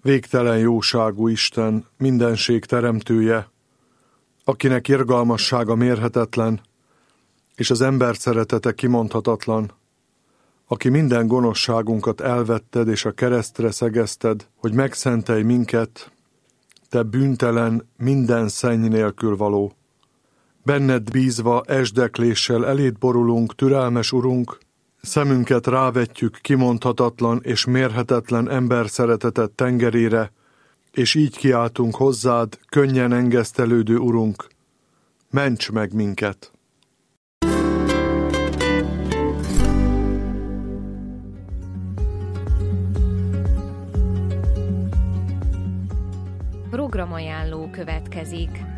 Végtelen jóságú Isten, mindenség teremtője, akinek irgalmassága mérhetetlen, és az ember szeretete kimondhatatlan, aki minden gonoszságunkat elvetted és a keresztre szegezted, hogy megszentelj minket, te bűntelen, minden szenny nélkül való. Benned bízva esdekléssel eléd borulunk, türelmes Urunk, szemünket rávetjük kimondhatatlan és mérhetetlen emberszeretetet tengerére, és így kiáltunk hozzád, könnyen engesztelődő Urunk, ments meg minket! Programajánló következik.